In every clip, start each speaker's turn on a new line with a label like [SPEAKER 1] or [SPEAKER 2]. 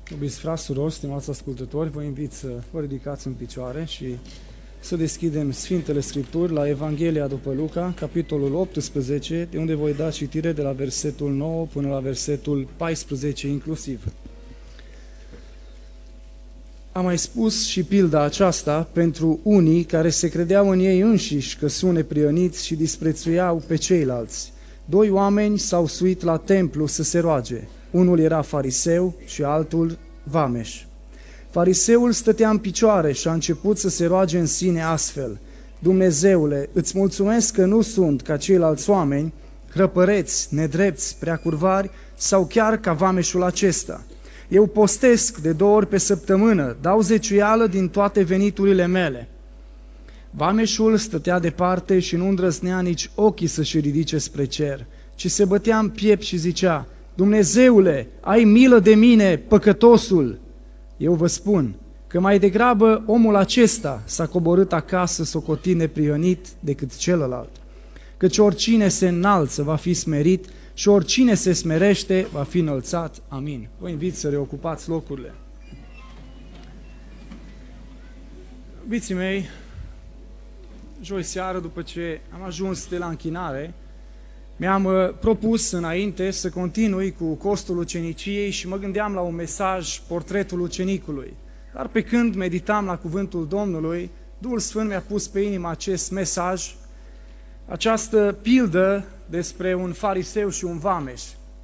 [SPEAKER 1] Iubiți frați, surori, stimați ascultători, vă invit să vă ridicați în picioare și să deschidem Sfintele Scripturi la Evanghelia după Luca, capitolul 18, de unde voi da citire de la versetul 9 până la versetul 14 inclusiv. Am mai spus și pilda aceasta pentru unii care se credeau în ei înșiși că sunt neprihăniți și disprețuiau pe ceilalți. Doi oameni s-au suit la templu să se roage. Unul era fariseu și altul vameș. Fariseul stătea în picioare și a început să se roage în sine astfel: Dumnezeule, îți mulțumesc că nu sunt ca ceilalți oameni, hrăpăreți, nedrepți, preacurvari sau chiar ca vameșul acesta. Eu postesc de 2 ori pe săptămână, dau zeciuială din toate veniturile mele. Vameșul stătea departe și nu îndrăznea nici ochii să-și ridice spre cer, ci se bătea în piept și zicea: Dumnezeule, ai milă de mine, păcătosul! Eu vă spun că mai degrabă omul acesta s-a coborât acasă socotit neprihănit decât celălalt. Căci oricine se înalță va fi smerit și oricine se smerește va fi înălțat. Amin. Vă invit să reocupați locurile. Iubiții mei, joi seară, după ce am ajuns de la închinare, mi-am propus înainte să continui cu costul uceniciei și mă gândeam la un mesaj, portretul ucenicului. Dar pe când meditam la cuvântul Domnului, Duhul Sfânt mi-a pus pe inimă acest mesaj, această pildă despre un fariseu și un vameș.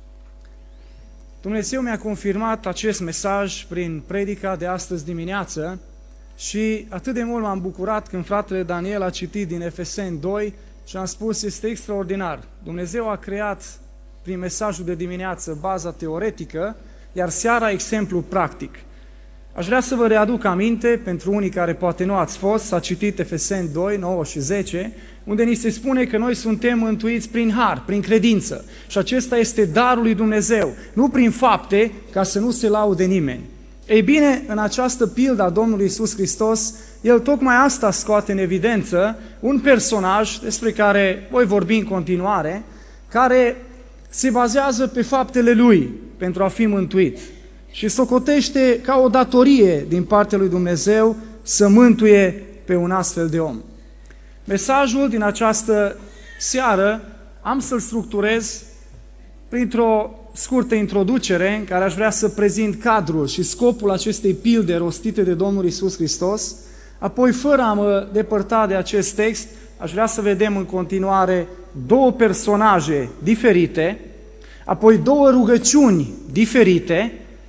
[SPEAKER 1] Dumnezeu mi-a confirmat acest mesaj prin predica de astăzi dimineață și atât de mult m-am bucurat când fratele Daniel a citit din Efeseni 2 și am spus: este extraordinar. Dumnezeu a creat prin mesajul de dimineață baza teoretică, iar seara exemplu practic. Aș vrea să vă readuc aminte, pentru unii care poate nu ați fost, s-a citit Efeseni 2, 9 și 10, unde ni se spune că noi suntem mântuiți prin har, prin credință. Și acesta este darul lui Dumnezeu, nu prin fapte, ca să nu se laude nimeni. Ei bine, în această pildă a Domnului Iisus Hristos, El tocmai asta scoate în evidență, un personaj despre care voi vorbi în continuare, care se bazează pe faptele Lui pentru a fi mântuit și socotește ca o datorie din partea lui Dumnezeu să mântuie pe un astfel de om. Mesajul din această seară am să-l structurez printr-o scurtă introducere în care aș vrea să prezint cadrul și scopul acestei pilde rostite de Domnul Iisus Hristos. Apoi, fără a mă depărta de acest text, aș vrea să vedem în continuare două personaje diferite, apoi două rugăciuni diferite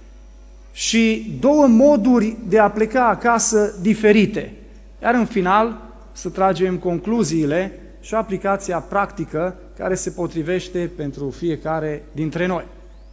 [SPEAKER 1] și două moduri de a pleca acasă diferite. Iar în final să tragem concluziile și aplicația practică care se potrivește pentru fiecare dintre noi.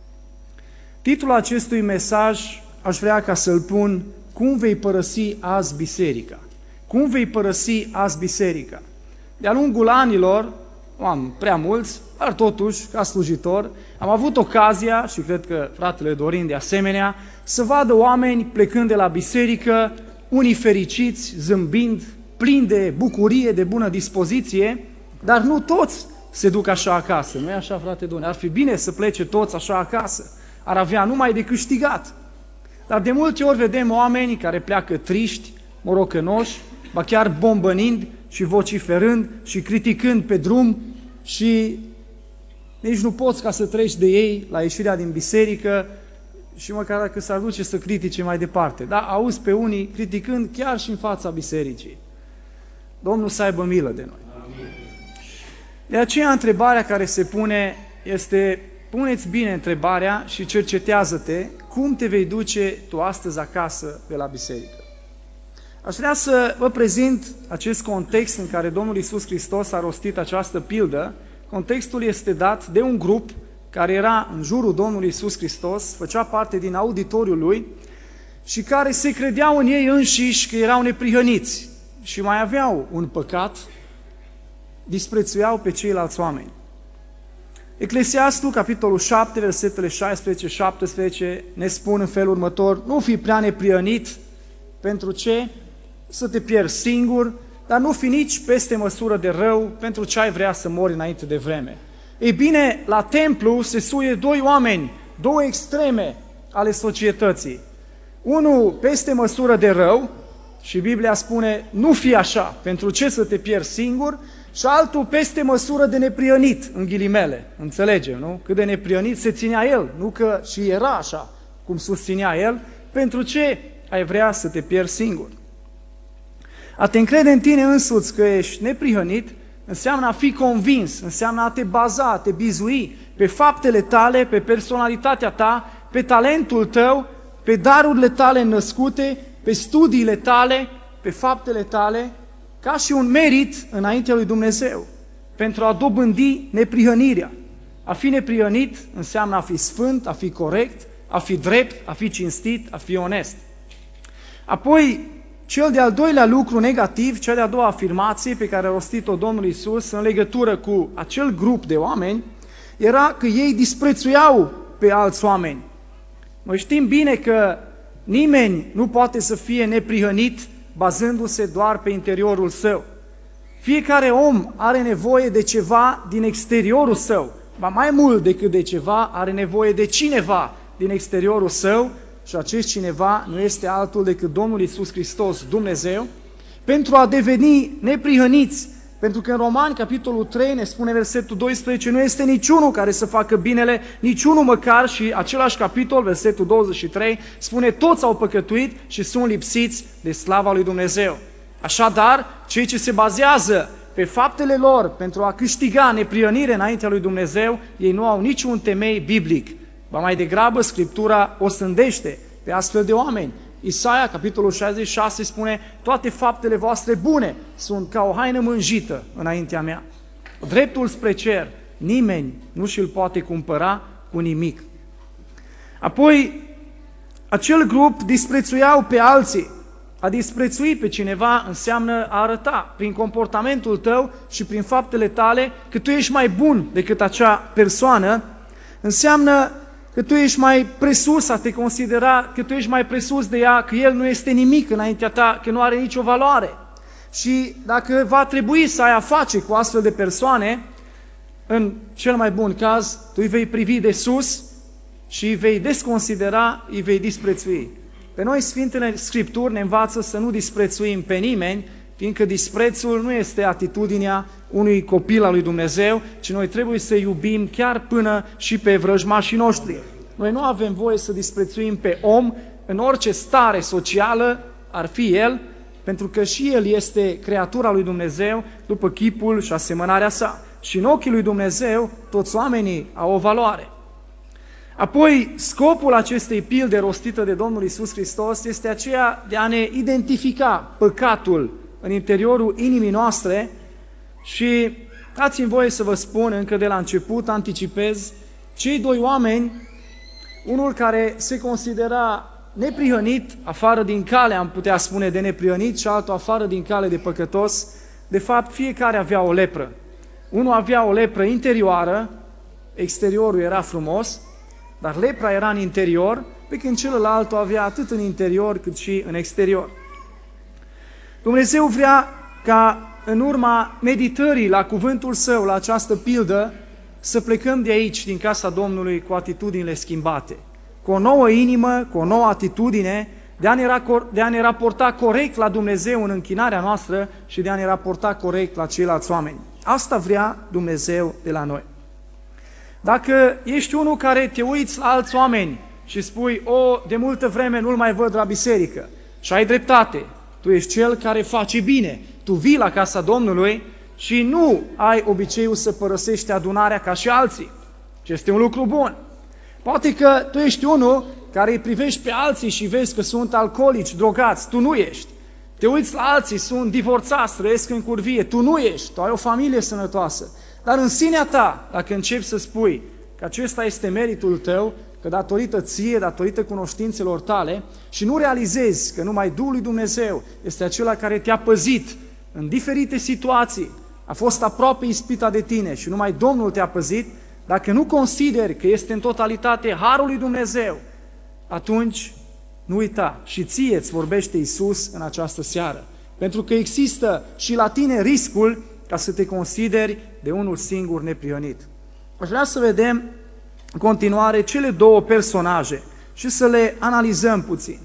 [SPEAKER 1] Titlul acestui mesaj aș vrea ca să-l pun: Cum vei părăsi azi biserica? Cum vei părăsi azi biserica? De-a lungul anilor, nu am prea mulți, dar totuși, ca slujitor, am avut ocazia, și cred că fratele Dorin de asemenea, să vadă oameni plecând de la biserică, unii fericiți, zâmbind, plini de bucurie, de bună dispoziție, dar nu toți se duc așa acasă. Nu e așa, frate Dorin? Ar fi bine să plece toți așa acasă. Ar avea numai de câștigat. Dar de multe ori vedem oameni care pleacă triști, morocănoși, ba chiar bombănind și vociferând și criticând pe drum și nici nu poți ca să treci de ei la ieșirea din biserică și măcar dacă s-ar duce să critique mai departe. Da, auzi pe unii criticând chiar și în fața bisericii. Domnul să aibă milă de noi. Amin. De aceea întrebarea care se pune este: puneți bine întrebarea și cercetează-te cum te vei duce tu astăzi acasă de la biserică. Aș vrea să vă prezint acest context în care Domnul Iisus Hristos a rostit această pildă. Contextul este dat de un grup care era în jurul Domnului Iisus Hristos, făcea parte din auditoriul lui și care se credeau în ei înșiși că erau neprihăniți și mai aveau un păcat, disprețuiau pe ceilalți oameni. Eclesiastul, capitolul 7, versetele 16-17, ne spun în felul următor: nu fi prea neprihănit. Pentru ce? Să te pierzi singur, dar nu fi nici peste măsură de rău, pentru ce ai vrea să mori înainte de vreme. Ei bine, la templu se suie doi oameni, două extreme ale societății. Unul peste măsură de rău, și Biblia spune, nu fi așa, pentru ce să te pierzi singur, și altul peste măsură de neprihănit, în ghilimele, înțelegem, nu? Cât de neprihănit se ținea el, nu că și era așa, cum susținea el, pentru ce ai vrea să te pierzi singur? A te încrede în tine însuți că ești neprihănit, înseamnă a fi convins, înseamnă a te baza, a te bizui pe faptele tale, pe personalitatea ta, pe talentul tău, pe darurile tale născute, pe studiile tale, pe faptele tale, ca și un merit înaintea lui Dumnezeu, pentru a dobândi neprihănirea. A fi neprihănit înseamnă a fi sfânt, a fi corect, a fi drept, a fi cinstit, a fi onest. Apoi, cel de-al doilea lucru negativ, cea de-a doua afirmație pe care a rostit-o Domnul Iisus în legătură cu acel grup de oameni, era că ei disprețuiau pe alți oameni. Noi știm bine că nimeni nu poate să fie neprihănit bazându-se doar pe interiorul său. Fiecare om are nevoie de ceva din exteriorul său, ba mai mult decât de ceva, are nevoie de cineva din exteriorul său, și acest cineva nu este altul decât Domnul Iisus Hristos, Dumnezeu, pentru a deveni neprihăniți. Pentru că în Romani, capitolul 3, ne spune versetul 12, nu este niciunul care să facă binele, niciunul măcar, și același capitol, versetul 23, spune toți au păcătuit și sunt lipsiți de slava lui Dumnezeu. Așadar, cei ce se bazează pe faptele lor pentru a câștiga neprihănire înaintea lui Dumnezeu, ei nu au niciun temei biblic. Ba mai degrabă, Scriptura o sândește pe astfel de oameni. Isaia, capitolul 66, spune, toate faptele voastre bune sunt ca o haină mânjită înaintea mea. Dreptul spre cer, nimeni nu și-l poate cumpăra cu nimic. Apoi, acel grup disprețuiau pe alții. A disprețui pe cineva înseamnă a arăta prin comportamentul tău și prin faptele tale că tu ești mai bun decât acea persoană, înseamnă că tu ești mai presus, a te considera că tu ești mai presus de ea, că el nu este nimic înaintea ta, că nu are nicio valoare. Și dacă va trebui să ai a face cu astfel de persoane, în cel mai bun caz, tu îi vei privi de sus și îi vei desconsidera, îi vei disprețui. Pe noi Sfintele Scripturi ne învață să nu disprețuim pe nimeni, fiindcă disprețul nu este atitudinea unui copil al lui Dumnezeu, ci noi trebuie să iubim chiar până și pe vrăjmașii noștri. Noi nu avem voie să disprețuim pe om în orice stare socială ar fi el, pentru că și el este creatura lui Dumnezeu după chipul și asemănarea sa. Și în ochii lui Dumnezeu toți oamenii au o valoare. Apoi, scopul acestei pilde rostită de Domnul Iisus Hristos este aceea de a ne identifica păcatul în interiorul inimii noastre și dați-mi voie să vă spun încă de la început, anticipez, cei doi oameni, unul care se considera neprihănit, afară din cale, am putea spune, de neprihănit, și altul afară din cale de păcătos, de fapt fiecare avea o lepră. Unul avea o lepră interioară, exteriorul era frumos, dar lepra era în interior, pe când celălalt o avea atât în interior cât și în exterior. Dumnezeu vrea ca în urma meditării la cuvântul Său, la această pildă, să plecăm de aici, din casa Domnului, cu atitudinile schimbate, cu o nouă inimă, cu o nouă atitudine, de a ne raporta corect la Dumnezeu în închinarea noastră și de a ne raporta corect la ceilalți oameni. Asta vrea Dumnezeu de la noi. Dacă ești unul care te uiți la alți oameni și spui, de multă vreme nu-l mai văd la biserică, și ai dreptate, tu ești cel care face bine, tu vii la casa Domnului și nu ai obiceiul să părăsești adunarea ca și alții, ce este un lucru bun. Poate că tu ești unul care îi privești pe alții și vezi că sunt alcoolici, drogați, tu nu ești. Te uiți la alții, sunt divorțați, trăiesc în curvie, tu nu ești, tu ai o familie sănătoasă. Dar în sinea ta, dacă începi să spui că acesta este meritul tău, că datorită ție, datorită cunoștințelor tale, și nu realizezi că numai Duhul lui Dumnezeu este acela care te-a păzit în diferite situații, a fost aproape ispita de tine și numai Domnul te-a păzit, dacă nu consideri că este în totalitate harul lui Dumnezeu, atunci nu uita, și ție îți vorbește Iisus în această seară. Pentru că există și la tine riscul ca să te consideri de unul singur neprihănit. Aș vrea să vedem în continuare cele două personaje și să le analizăm puțin.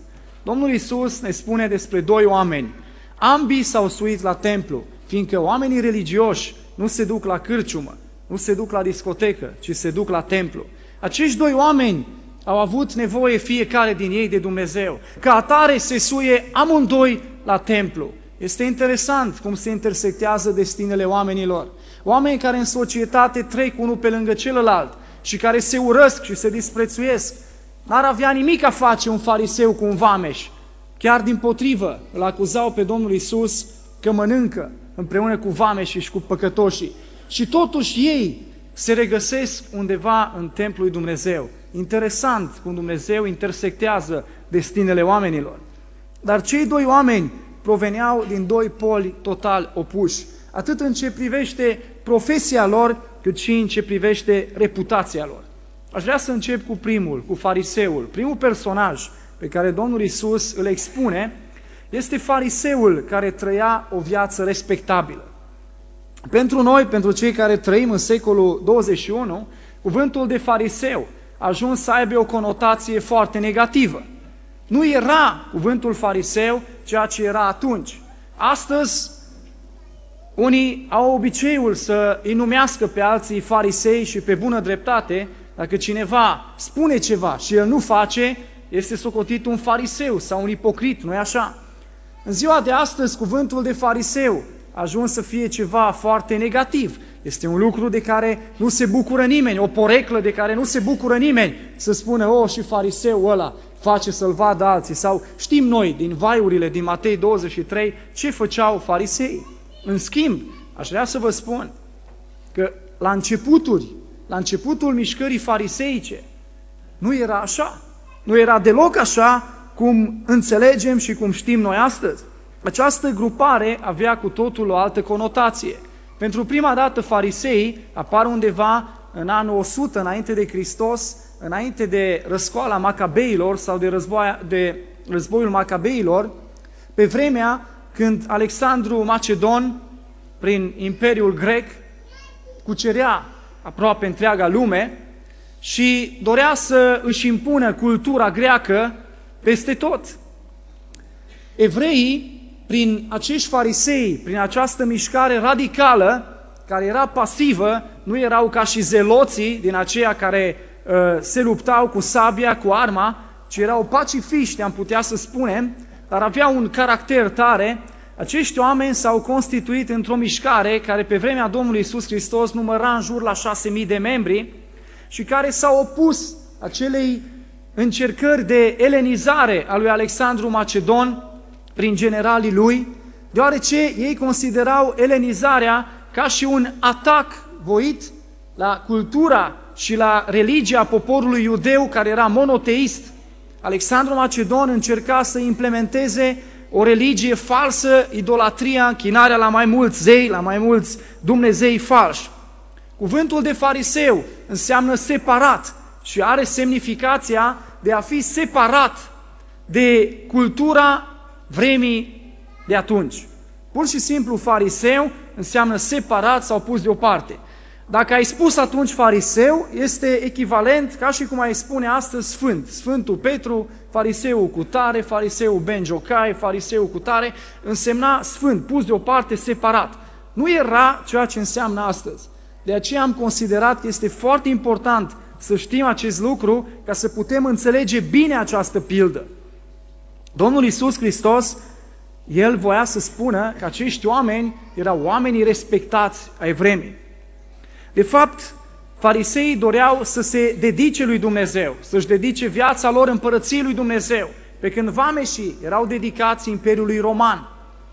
[SPEAKER 1] Domnul Iisus ne spune despre doi oameni. Ambii s-au suit la templu, fiindcă oamenii religioși nu se duc la cârciumă, nu se duc la discotecă, ci se duc la templu. Acești doi oameni au avut nevoie fiecare din ei de Dumnezeu. Ca atare se suie amândoi la templu. Este interesant cum se intersectează destinele oamenilor. Oameni care în societate trec unul pe lângă celălalt și care se urăsc și se disprețuiesc. N-ar avea nimic a face un fariseu cu un vameș. Chiar dimpotrivă, îl acuzau pe Domnul Iisus că mănâncă împreună cu vameșii și cu păcătoșii. Și totuși ei se regăsesc undeva în templul lui Dumnezeu. Interesant cum Dumnezeu intersectează destinele oamenilor. Dar cei doi oameni proveneau din doi poli total opuși, atât în ce privește profesia lor, cât și în ce privește reputația lor. Aș vrea să încep cu primul, cu fariseul. Primul personaj pe care Domnul Iisus îl expune este fariseul care trăia o viață respectabilă. Pentru noi, pentru cei care trăim în secolul 21, cuvântul de fariseu a ajuns să aibă o conotație foarte negativă. Nu era cuvântul fariseu ceea ce era atunci. Astăzi, unii au obiceiul să îi numească pe alții farisei și pe bună dreptate. Dacă cineva spune ceva și el nu face, este socotit un fariseu sau un ipocrit, nu-i așa? În ziua de astăzi, cuvântul de fariseu a ajuns să fie ceva foarte negativ. Este un lucru de care nu se bucură nimeni, o poreclă de care nu se bucură nimeni, să spună, și fariseu ăla face să-l vadă alții. Sau știm noi din vaiurile din Matei 23 ce făceau farisei. În schimb, aș vrea să vă spun că la începutul mișcării fariseice, nu era așa. Nu era deloc așa cum înțelegem și cum știm noi astăzi. Această grupare avea cu totul o altă conotație. Pentru prima dată fariseii apar undeva în anul 100 înainte de Hristos, înainte de răscoala Macabeilor sau de războiul Macabeilor, pe vremea când Alexandru Macedon, prin Imperiul Grec, cucerea aproape întreaga lume și dorea să își impună cultura greacă peste tot. Evreii, prin acești farisei, prin această mișcare radicală, care era pasivă, nu erau ca și zeloții din aceia care se luptau cu sabia, cu arma, ci erau pacifiști, am putea să spunem, dar aveau un caracter tare. Acești oameni s-au constituit într-o mișcare care pe vremea Domnului Iisus Hristos număra în jur la 6.000 de membri și care s-au opus acelei încercări de elenizare a lui Alexandru Macedon prin generalii lui, deoarece ei considerau elenizarea ca și un atac voit la cultura și la religia poporului iudeu care era monoteist. Alexandru Macedon încerca să implementeze o religie falsă, idolatria, închinarea la mai mulți zei, la mai mulți dumnezei falși. Cuvântul de fariseu înseamnă separat și are semnificația de a fi separat de cultura vremii de atunci. Pur și simplu fariseu înseamnă separat sau pus deoparte. Dacă ai spus atunci fariseu, este echivalent ca și cum ai spune astăzi sfânt. Sfântul Petru, fariseul cu tare, fariseul Ben Jocai, fariseul cu tare, însemna sfânt, pus deoparte, separat. Nu era ceea ce înseamnă astăzi. De aceea am considerat că este foarte important să știm acest lucru ca să putem înțelege bine această pildă. Domnul Iisus Hristos, El voia să spună că acești oameni erau oamenii respectați ai vremii. De fapt, fariseii doreau să se dedice lui Dumnezeu, să-și dedice viața lor împărăției lui Dumnezeu, pe când vameșii erau dedicați Imperiului Roman.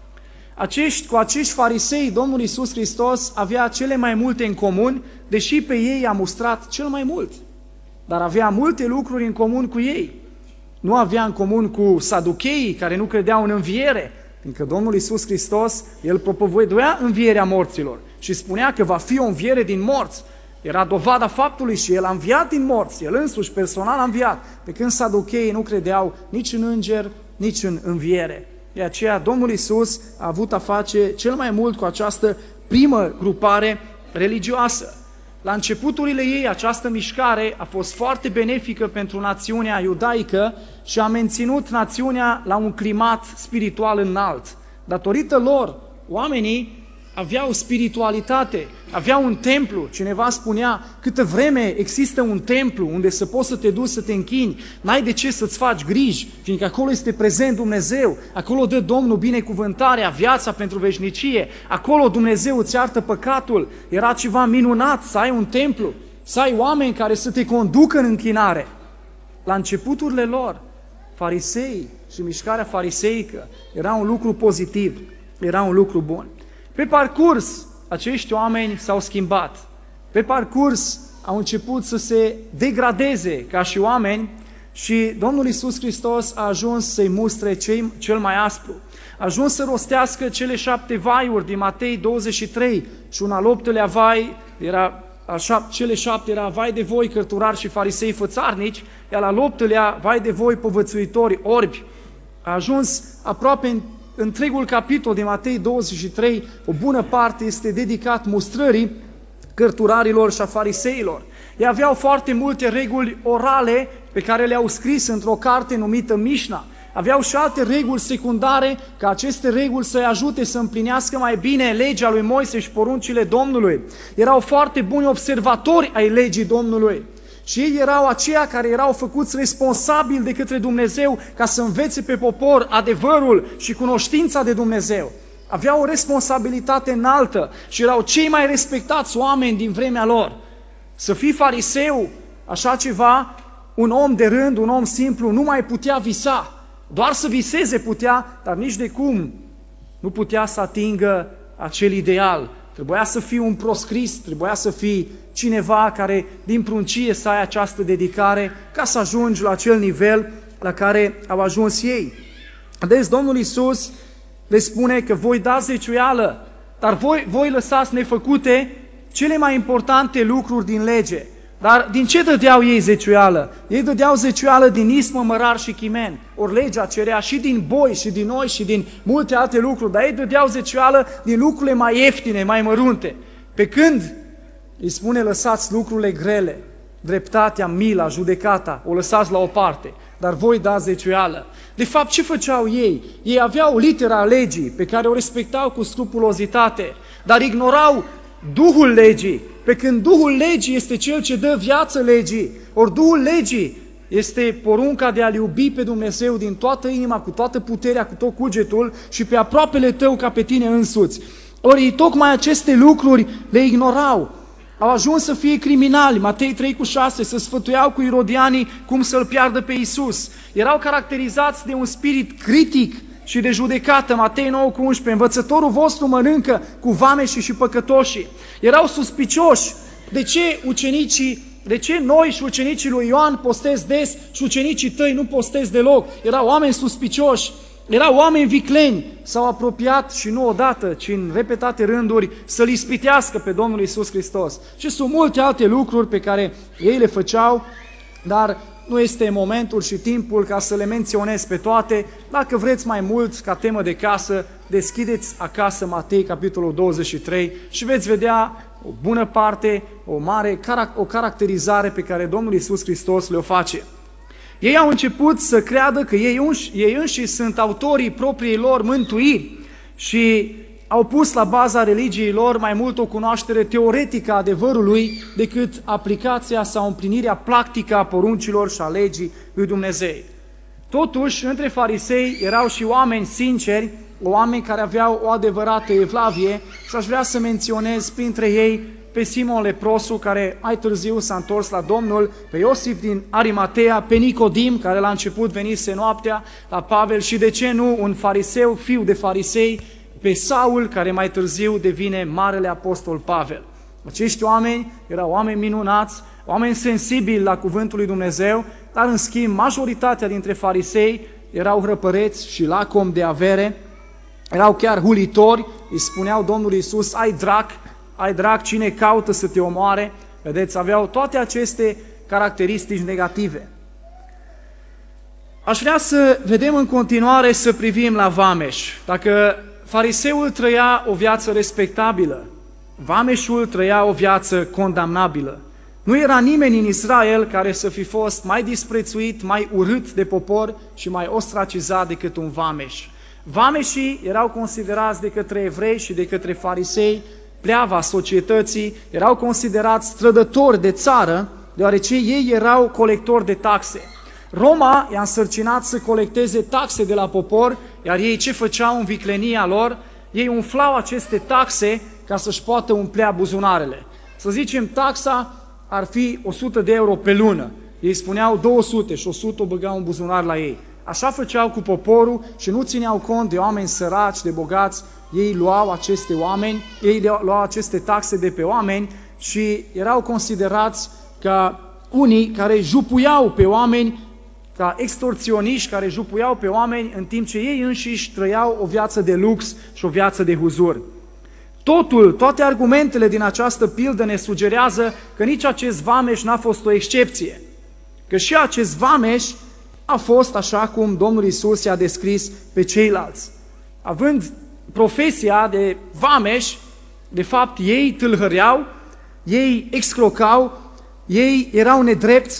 [SPEAKER 1] Cu acești farisei, Domnul Iisus Hristos avea cele mai multe în comun, deși pe ei i-a mustrat cel mai mult. Dar avea multe lucruri în comun cu ei. Nu avea în comun cu saducheii, care nu credeau în înviere, fiindcă Domnul Iisus Hristos, El propovăduia învierea morților și spunea că va fi o înviere din morți. Era dovada faptului și El a înviat din morți, El însuși personal a înviat, pe când saducheii nu credeau nici în înger, nici în înviere. De aceea Domnul Iisus a avut a face cel mai mult cu această primă grupare religioasă. La începuturile ei, această mișcare a fost foarte benefică pentru națiunea iudaică și a menținut națiunea la un climat spiritual înalt. Datorită lor, oamenii aveau spiritualitate, aveau un templu. Cineva spunea, câtă vreme există un templu unde să poți să te duci să te închini, n-ai de ce să-ți faci griji, fiindcă acolo este prezent Dumnezeu, acolo dă Domnul binecuvântarea, viața pentru veșnicie, acolo Dumnezeu îți iartă păcatul. Era ceva minunat să ai un templu, să ai oameni care să te conducă în închinare. La începuturile lor, farisei și mișcarea fariseică era un lucru pozitiv, era un lucru bun. Pe parcurs, acești oameni s-au schimbat. Pe parcurs au început să se degradeze ca și oameni și Domnul Iisus Hristos a ajuns să-i mustre cel mai aspru. A ajuns să rostească cele 7 vaiuri din Matei 23 și un al 8-lea vai, cele 7 era vai de voi cărturari și farisei fățarnici, iar al 8-lea vai de voi povățuitori orbi. A ajuns aproape în întregul capitol din Matei 23, o bună parte este dedicat mustrării cărturarilor și a fariseilor. Ei aveau foarte multe reguli orale pe care le-au scris într-o carte numită Mișna. Aveau și alte reguli secundare, ca aceste reguli să-i ajute să împlinească mai bine legea lui Moise și poruncile Domnului. Erau foarte buni observatori ai legii Domnului. Și ei erau aceia care erau făcuți responsabili de către Dumnezeu ca să învețe pe popor adevărul și cunoștința de Dumnezeu. Aveau o responsabilitate înaltă și erau cei mai respectați oameni din vremea lor. Să fii fariseu, așa ceva, un om de rând, un om simplu, nu mai putea visa. Doar să viseze putea, dar nici de cum nu putea să atingă acel ideal. Trebuia să fii un proscris, trebuia să fii cineva care din pruncie să ai această dedicare ca să ajungi la acel nivel la care au ajuns ei. Deci Domnul Iisus le spune că voi dați zeciuială, dar voi lăsați nefăcute cele mai importante lucruri din lege. Dar din ce dădeau ei zeciuială? Ei dădeau zeciuială din ismă, mărar și chimen. Ori legea cerea și din boi, și din oi, și din multe alte lucruri, dar ei dădeau zeciuială din lucrurile mai ieftine, mai mărunte. Pe când îi spune lăsați lucrurile grele, dreptatea, mila, judecata, o lăsați la o parte, dar voi dați zeciuială. De fapt, ce făceau ei? Ei aveau litera legii pe care o respectau cu scrupulozitate, dar ignorau Duhul legii, pe când Duhul legii este cel ce dă viață legii. Ori Duhul legii este porunca de a-L iubi pe Dumnezeu din toată inima, cu toată puterea, cu tot cugetul și pe aproapele tău ca pe tine însuți. Ori tocmai aceste lucruri le ignorau. Au ajuns să fie criminali, Matei 3,6, să sfătuiau cu irodianii cum să-L piardă pe Iisus. Erau caracterizați de un spirit critic și de judecată, Matei 9,11, învățătorul vostru mănâncă cu vameșii și păcătoșii. Erau suspicioși. De ce noi și ucenicii lui Ioan postez des și ucenicii tăi nu postez deloc? Erau oameni suspicioși, erau oameni vicleni. S-au apropiat și nu odată, ci în repetate rânduri să-L ispitească pe Domnul Iisus Hristos. Și sunt multe alte lucruri pe care ei le făceau, dar nu este momentul și timpul ca să le menționez pe toate. Dacă vreți mai mult ca temă de casă, deschideți acasă Matei, capitolul 23 și veți vedea o bună parte, o caracterizare pe care Domnul Iisus Hristos le-o face. Ei au început să creadă că ei înși sunt autorii propriei lor mântuiri și au pus la baza religiei lor mai mult o cunoaștere teoretică a adevărului decât aplicația sau împlinirea practică a poruncilor și a legii lui Dumnezeu. Totuși, între farisei erau și oameni sinceri, oameni care aveau o adevărată evlavie și aș vrea să menționez printre ei pe Simon leprosul, care mai târziu s-a întors la Domnul, pe Iosif din Arimatea, pe Nicodim, care la început venise noaptea la Pavel și de ce nu un fariseu, fiu de farisei, pe Saul, care mai târziu devine Marele Apostol Pavel. Acești oameni erau oameni minunați, oameni sensibili la cuvântul lui Dumnezeu, dar în schimb majoritatea dintre farisei erau hrăpăreți și lacomi de avere, erau chiar hulitori, îi spuneau Domnului Iisus, ai drac, cine caută să te omoare? Vedeți, aveau toate aceste caracteristici negative. Aș vrea să vedem în continuare, să privim la vameș. Dacă fariseul trăia o viață respectabilă, vameșul trăia o viață condamnabilă. Nu era nimeni în Israel care să fi fost mai disprețuit, mai urât de popor și mai ostracizat decât un vameș. Vameșii erau considerați de către evrei și de către farisei pleava societății, erau considerați strădători de țară, deoarece ei erau colectori de taxe. Roma i-a însărcinat să colecteze taxe de la popor, iar ei ce făceau în viclenia lor? Ei umflau aceste taxe ca să-și poată umplea buzunarele. Să zicem, taxa ar fi 100 de euro pe lună. Ei spuneau 200 și 100 o băgau în buzunar la ei. Așa făceau cu poporul și nu țineau cont de oameni săraci, de bogați. Ei luau aceste oameni, ei luau aceste taxe de pe oameni și erau considerați ca unii care jupuiau pe oameni, ca extorsioniști care jupuiau pe oameni în timp ce ei înșiși trăiau o viață de lux și o viață de huzur. Toate argumentele din această pildă ne sugerează că nici acest vameș n-a fost o excepție, că și acest vameș a fost așa cum Domnul Iisus i-a descris pe ceilalți. Având profesia de vameș, de fapt ei tâlhăreau, ei excrocau, ei erau nedrepți,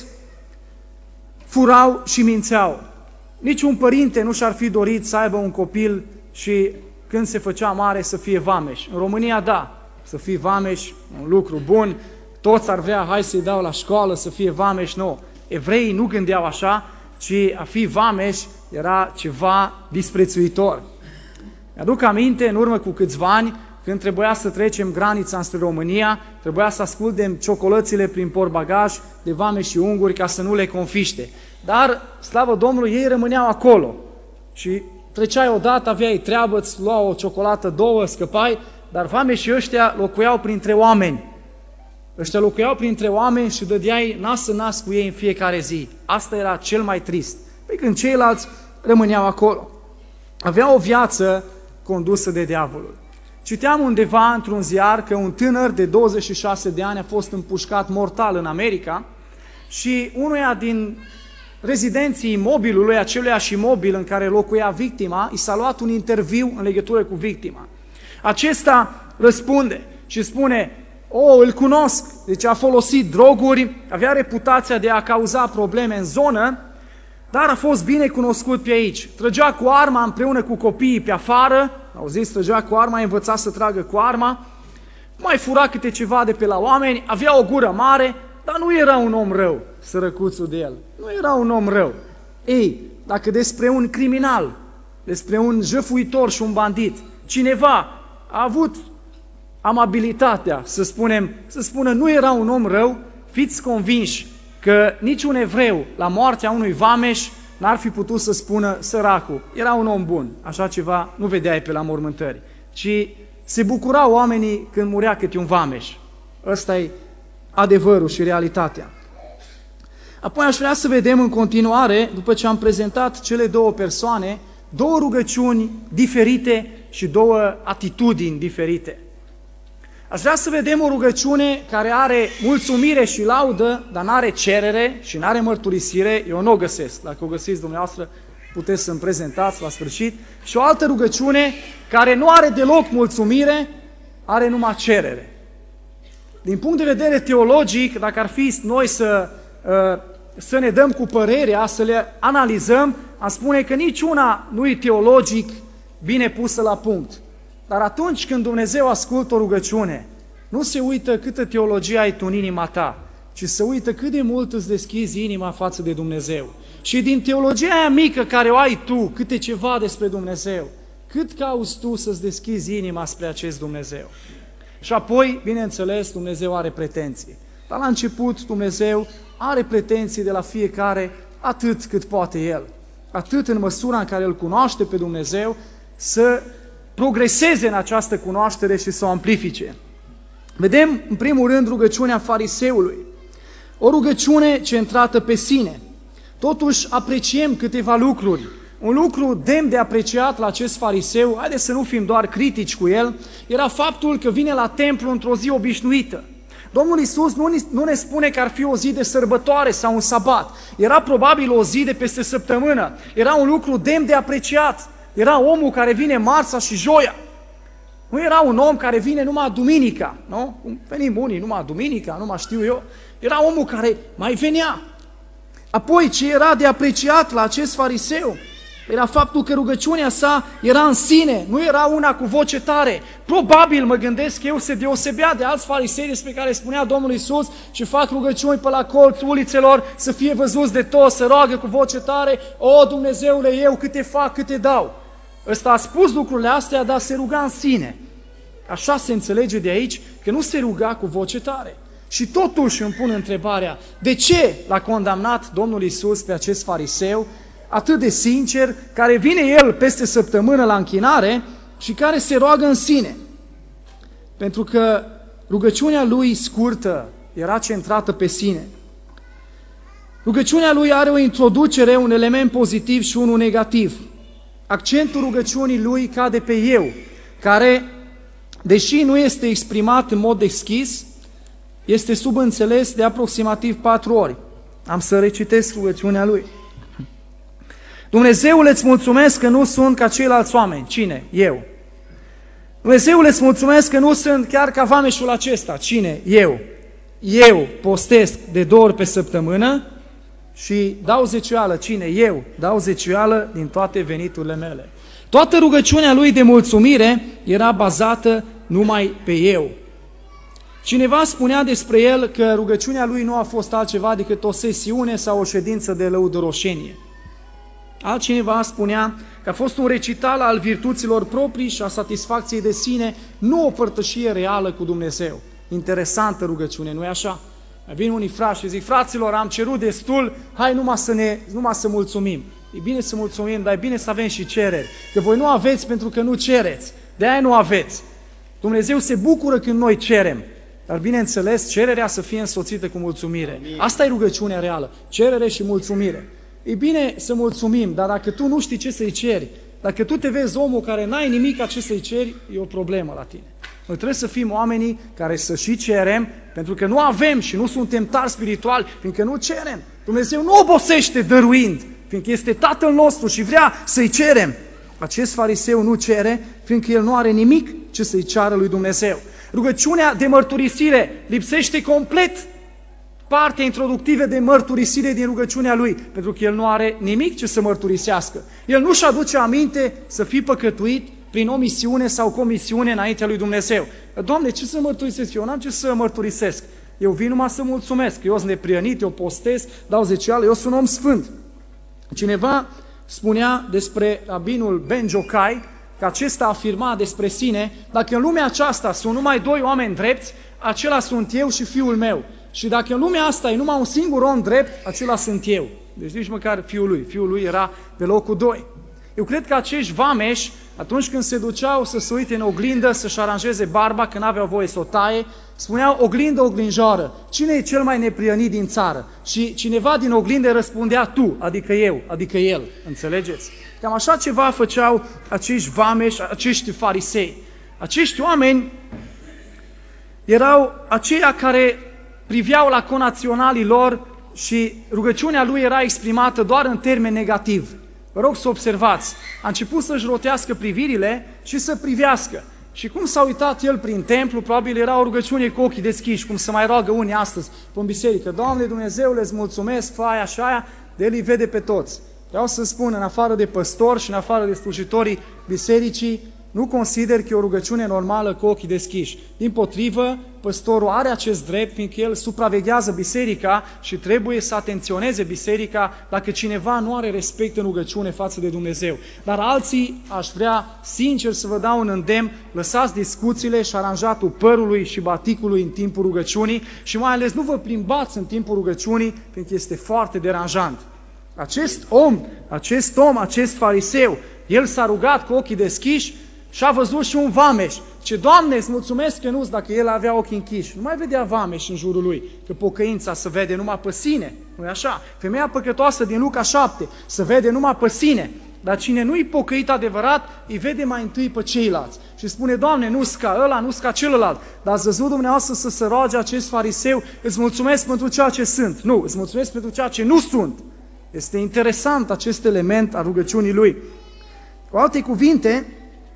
[SPEAKER 1] furau și mințeau. Niciun părinte nu și-ar fi dorit să aibă un copil și când se făcea mare să fie vameș. În România, da, să fii vameș, un lucru bun, toți ar vrea, hai să-i dau la școală să fie vameș, nu. Evreii nu gândeau așa, ci a fi vameș era ceva disprețuitor. Mi-aduc aminte, în urmă cu câțiva ani, când trebuia să trecem granița înspre România, trebuia să ascultem ciocolățile prin portbagaj de vameși și unguri ca să nu le confiște. Dar, slavă Domnului, ei rămâneau acolo și treceai odată, aveai treabă, îți lua o ciocolată, două, scăpai, dar vameșii ăștia locuiau printre oameni. Ăștia locuiau printre oameni și dădeai nas în nas cu ei în fiecare zi. Asta era cel mai trist. Pe când ceilalți rămâneau acolo. Aveau o viață condusă de diavolul. Citeam undeva într-un ziar că un tânăr de 26 de ani a fost împușcat mortal în America și unuia din rezidenții imobilului, aceluiași imobil în care locuia victima, i s-a luat un interviu în legătură cu victima. Acesta răspunde și spune: îl cunosc, deci a folosit droguri, avea reputația de a cauza probleme în zonă, dar a fost bine cunoscut pe aici. Trăgea cu arma împreună cu copiii pe afară, auziți, trăgea cu arma, a învățat să tragă cu arma, mai fura câte ceva de pe la oameni, avea o gură mare, dar nu era un om rău, sărăcuțul de el. Nu era un om rău. Ei, dacă despre un criminal, despre un jăfuitor și un bandit, cineva a avut amabilitatea să spună nu era un om rău, fiți convinși că niciun evreu la moartea unui vameș n-ar fi putut să spună săracul, era un om bun, așa ceva nu vedeai pe la mormântări, ci se bucurau oamenii când murea câte un vameș. Ăsta e adevărul și realitatea. Apoi aș vrea să vedem în continuare, după ce am prezentat cele două persoane, două rugăciuni diferite și două atitudini diferite. Aș vrea să vedem o rugăciune care are mulțumire și laudă, dar n-are cerere și n-are mărturisire. Eu nu o găsesc. Dacă o găsiți dumneavoastră, puteți să-mi prezentați la sfârșit. Și o altă rugăciune care nu are deloc mulțumire, are numai cerere. Din punct de vedere teologic, dacă ar fi noi să ne dăm cu părerea, să le analizăm, am spune că niciuna nu e teologic bine pusă la punct. Dar atunci când Dumnezeu ascultă o rugăciune, nu se uită câtă teologie ai tu în inima ta, ci se uită cât de mult îți deschizi inima față de Dumnezeu. Și din teologia aia mică care o ai tu, câte ceva despre Dumnezeu, cât cauți tu să-ți deschizi inima spre acest Dumnezeu. Și apoi, bineînțeles, Dumnezeu are pretenții. Dar la început Dumnezeu are pretenții de la fiecare atât cât poate El. Atât în măsura în care îl cunoaște pe Dumnezeu, să progreseze în această cunoaștere și să o amplifice. Vedem, în primul rând, rugăciunea fariseului. O rugăciune centrată pe sine. Totuși, apreciem câteva lucruri. Un lucru demn de apreciat la acest fariseu, haideți să nu fim doar critici cu el, era faptul că vine la templu într-o zi obișnuită. Domnul Iisus nu ne spune că ar fi o zi de sărbătoare sau un sabat. Era probabil o zi de peste săptămână. Era un lucru demn de apreciat. Era omul care vine marța și joia. Nu era un om care vine numai duminica, nu? Venim unii numai duminica, nu mai știu eu. Era omul care mai venea. Apoi, ce era de apreciat la acest fariseu era faptul că rugăciunea sa era în sine, nu era una cu voce tare. Probabil, mă gândesc eu, se deosebea de alți farisei despre care spunea Domnul Iisus și fac rugăciuni pe la colțul ulițelor să fie văzuți de toți, să roagă cu voce tare: o, Dumnezeule, eu câte fac, câte dau. Ăsta a spus lucrurile astea, dar se ruga în sine. Așa se înțelege de aici că nu se ruga cu voce tare. Și totuși îmi pun întrebarea, de ce l-a condamnat Domnul Iisus pe acest fariseu atât de sincer, care vine el peste săptămână la închinare și care se roagă în sine? Pentru că rugăciunea lui scurtă era centrată pe sine. Rugăciunea lui are o introducere, un element pozitiv și unul negativ. Accentul rugăciunii lui cade pe eu, care, deși nu este exprimat în mod deschis, este subînțeles de aproximativ 4 ori. Am să recitesc rugăciunea lui. Dumnezeule, îți mulțumesc că nu sunt ca ceilalți oameni. Cine? Eu. Dumnezeule, îți mulțumesc că nu sunt chiar ca vameșul acesta. Cine? Eu. Eu postesc de 2 ori pe săptămână și dau zeciuială. Cine? Eu. Dau zeciuială din toate veniturile mele. Toată rugăciunea lui de mulțumire era bazată numai pe eu. Cineva spunea despre el că rugăciunea lui nu a fost altceva decât o sesiune sau o ședință de lăudăroșenie. Altcineva spunea că a fost un recital al virtuților proprii și a satisfacției de sine, nu o părtășie reală cu Dumnezeu. Interesantă rugăciune, nu-i așa? Mai vin unii frați și zic: fraților, am cerut destul, hai numai să mulțumim. E bine să mulțumim, dar e bine să avem și cereri. Că voi nu aveți pentru că nu cereți, de-aia nu aveți. Dumnezeu se bucură când noi cerem, dar bineînțeles cererea să fie însoțită cu mulțumire. Asta e rugăciunea reală, cerere și mulțumire. E bine să mulțumim, dar dacă tu nu știi ce să-i ceri, dacă tu te vezi omul care n-ai nimic ce să-i ceri, e o problemă la tine. Noi trebuie să fim oamenii care să și cerem, pentru că nu avem și nu suntem tari spirituali, fiindcă nu cerem. Dumnezeu nu obosește dăruind, fiindcă este Tatăl nostru și vrea să-i cerem. Acest fariseu nu cere, fiindcă el nu are nimic ce să-i ceară lui Dumnezeu. Rugăciunea de mărturisire lipsește complet partea introductivă de mărturisire din rugăciunea lui, pentru că el nu are nimic ce să mărturisească. El nu-și aduce aminte să fie păcătuit prin omisiune sau comisiune înaintea lui Dumnezeu. Doamne, ce să mărturisesc? Eu n-am ce să mărturisesc. Eu vin numai să mulțumesc. Eu sunt neprihănit, eu postez, dau zeciuială, eu sunt om sfânt. Cineva spunea despre rabinul Ben Jocai că acesta afirma despre sine: dacă în lumea aceasta sunt numai 2 oameni drepți, acela sunt eu și fiul meu. Și dacă în lumea asta e numai un singur om drept, acela sunt eu. Deci nici măcar fiul lui era pe locul 2. Eu cred că acești vameși, atunci când se duceau să se uite în oglindă, să-și aranjeze barba, că n-aveau voie să o taie, spuneau: oglindă, oglinjoară, cine e cel mai neprihănit din țară? Și cineva din oglindă răspundea: tu, adică eu, adică el. Înțelegeți? Cam așa ceva făceau acești vameși, acești farisei. Acești oameni erau aceia care priveau la conaționalii lor și rugăciunea lui era exprimată doar în termeni negativi. Vă rog să observați, a început să-și rotească privirile și să privească. Și cum s-a uitat el prin templu, probabil era o rugăciune cu ochii deschiși, cum se mai roagă unii astăzi pe în biserică: Doamne Dumnezeule, îți mulțumesc, fă aia și aia, de el îi vede pe toți. Vreau să spun, în afară de păstori și în afară de slujitorii bisericii, nu consider că e o rugăciune normală cu ochii deschiși. Dimpotrivă, păstorul are acest drept, fiindcă el supraveghează biserica și trebuie să atenționeze biserica dacă cineva nu are respect în rugăciune față de Dumnezeu. Dar alții, aș vrea sincer să vă dau un îndemn: lăsați discuțiile și aranjatul părului și baticului în timpul rugăciunii și mai ales nu vă plimbați în timpul rugăciunii, fiindcă este foarte deranjant. Acest fariseu, el s-a rugat cu ochii deschiși și a văzut și un vameș. Ce: Doamne, îți mulțumesc că nu-s, dacă el avea ochii închiși. Nu mai vedea vameș în jurul lui, că pocăința se vede numai pe sine, nu-i așa? Femeia păcătoasă din Luca 7 se vede numai pe sine, dar cine nu-i pocăit adevărat, îi vede mai întâi pe ceilalți. Și spune: Doamne, nu-s ca ăla, nu-s ca celălalt, dar ați văzut dumneavoastră să se roage acest fariseu: îți mulțumesc pentru ceea ce sunt. Nu, îți mulțumesc pentru ceea ce nu sunt. Este interesant acest element al rugăciunii lui. Cu alte cuvinte,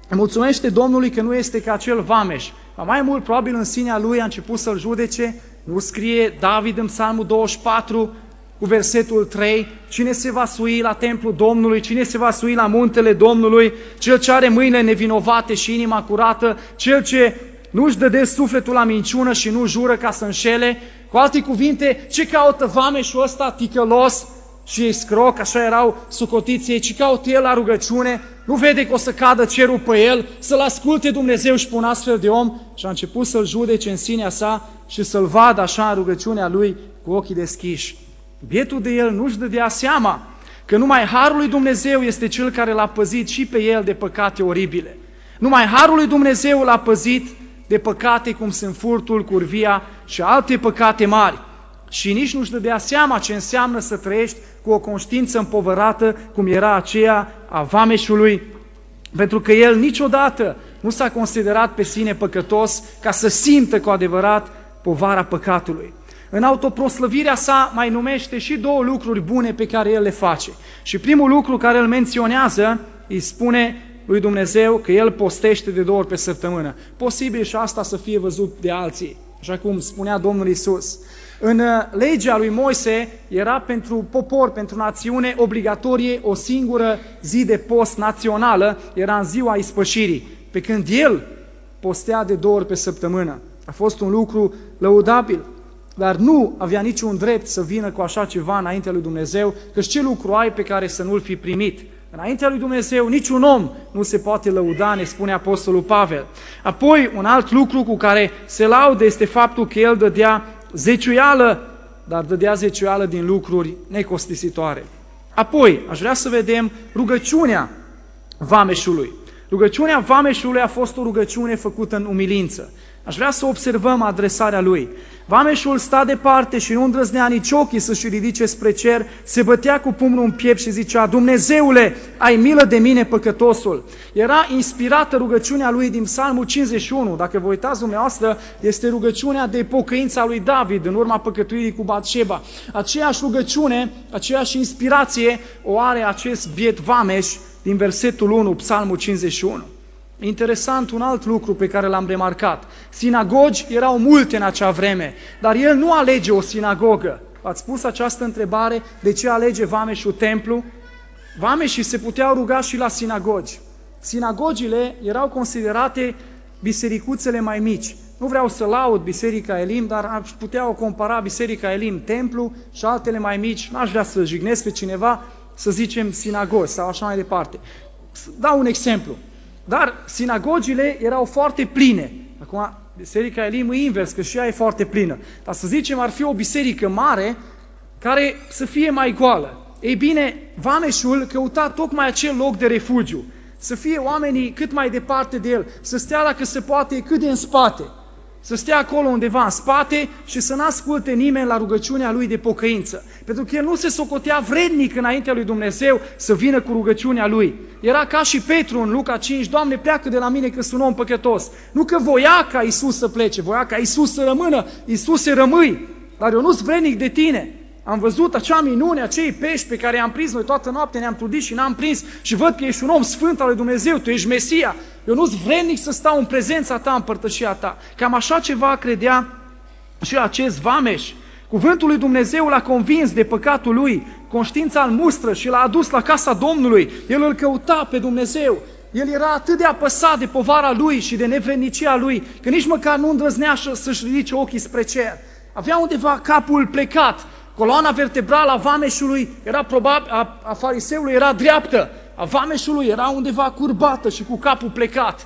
[SPEAKER 1] mulțumește Domnului că nu este ca acel vameș. Mai mult, probabil în sinea lui a început să-l judece. Nu scrie David în Psalmul 24 cu versetul 3, cine se va sui la templul Domnului, cine se va sui la muntele Domnului, cel ce are mâinile nevinovate și inima curată, cel ce nu-și dădea sufletul la minciună și nu jură ca să înșele. Cu alte cuvinte, ce caută vameșul ăsta ticălos și escroc, așa erau socotiții ei, ce caută el la rugăciune? Nu vede că o să cadă cerul pe el, să-l asculte Dumnezeu și pe un astfel de om? Și a început să-l judece în sinea sa și să-l vadă așa în rugăciunea lui cu ochii deschiși. Bietul de el nu-și dădea seama că numai harul lui Dumnezeu este cel care l-a păzit și pe el de păcate oribile. Numai harul lui Dumnezeu l-a păzit de păcate cum sunt furtul, curvia și alte păcate mari. Și nici nu-și dădea seama ce înseamnă să trăiești cu o conștiință împovărată, cum era aceea a vameșului, pentru că el niciodată nu s-a considerat pe sine păcătos ca să simtă cu adevărat povara păcatului. În autoproslăvirea sa mai numește și două lucruri bune pe care el le face. Și primul lucru care îl menționează, îi spune lui Dumnezeu că el postește de 2 ori pe săptămână. Posibil și asta să fie văzut de alții, așa cum spunea Domnul Iisus. În legea lui Moise era pentru popor, pentru națiune, obligatorie o singură zi de post națională, era în ziua ispășirii, pe când el postea de 2 ori pe săptămână. A fost un lucru lăudabil, dar nu avea niciun drept să vină cu așa ceva înaintea lui Dumnezeu, că ce lucru ai pe care să nu-l fi primit? Înaintea lui Dumnezeu niciun om nu se poate lăuda, ne spune Apostolul Pavel. Apoi, un alt lucru cu care se laudă este faptul că el dădea zeciuială, dar dădea zeciuială din lucruri necostisitoare. Apoi, aș vrea să vedem rugăciunea vameșului. Rugăciunea vameșului a fost o rugăciune făcută în umilință. Aș vrea să observăm adresarea lui. Vameșul sta departe și nu îndrăznea nici ochii să-și ridice spre cer, se bătea cu pumnul în piept și zicea: Dumnezeule, ai milă de mine, păcătosul. Era inspirată rugăciunea lui din Psalmul 51. Dacă vă uitați dumneavoastră, este rugăciunea de pocăință a lui David în urma păcătuirii cu Batșeba. Aceeași rugăciune, aceeași inspirație o are acest biet vameș din versetul 1, Psalmul 51. Interesant un alt lucru pe care l-am remarcat. Sinagogi erau multe în acea vreme, dar el nu alege o sinagogă. Ați pus această întrebare, de ce alege vameșul templu? Vameșii se puteau ruga și la sinagogi. Sinagogile erau considerate bisericuțele mai mici. Nu vreau să laud Biserica Elim, dar aș putea o compara Biserica Elim templu și altele mai mici. N-aș vrea să jignesc pe cineva, să zicem sinagogi sau așa mai departe. Dau un exemplu. Dar sinagogile erau foarte pline. Acum, Biserica Elim e invers, că și ea e foarte plină. Dar să zicem, ar fi o biserică mare care să fie mai goală. Ei bine, vameșul căuta tocmai acel loc de refugiu. Să fie oamenii cât mai departe de el, să stea dacă se poate cât de în spate. Să stea acolo undeva în spate și să n-asculte nimeni la rugăciunea lui de pocăință. Pentru că el nu se socotea vrednic înaintea lui Dumnezeu să vină cu rugăciunea lui. Era ca și Petru în Luca 5, Doamne, pleacă de la mine că sunt om păcătos. Nu că voia ca Iisus să plece, voia ca Iisus să rămână. Iisuse, rămâi, dar eu nu-s vrednic de tine. Am văzut acea minune, acei pești pe care i-am prins noi toată noaptea, ne-am trudit și n-am prins și văd că ești un om sfânt al lui Dumnezeu, tu ești Mesia. Eu nu-s vrednic să stau în prezența ta, în părtășia ta. Cam așa ceva credea și acest vameș. Cuvântul lui Dumnezeu l-a convins de păcatul lui, conștiința îl mustră și l-a adus la casa Domnului. El îl căuta pe Dumnezeu. El era atât de apăsat de povara lui și de nevrednicia lui, că nici măcar nu îndrăznea să-și ridice ochii spre cer. Avea undeva capul plecat. Coloana vertebrală a vameșului era probabil, a fariseului era dreaptă, a vameșului era undeva curbată și cu capul plecat.